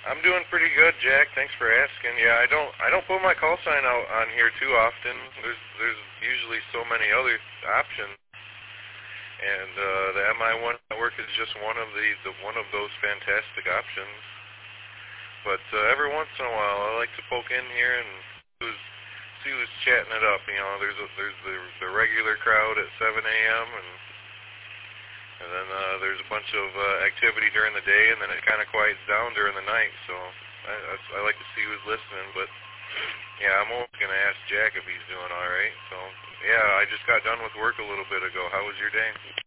I'm doing pretty good, Jack. Thanks for asking. Yeah, I don't put my call sign out on here too often. There's usually so many other options, and the MI1 network is just one of the one of those fantastic options. But every once in a while, I like to poke in here and see who's chatting it up. You know, there's the regular crowd at 7 a.m. and then there's a bunch of activity during the day, and then it kind of quiets down during the night. So I like to see who's listening. But yeah, I'm always gonna ask Jack if he's doing all right. So yeah, I just got done with work a little bit ago. How was your day?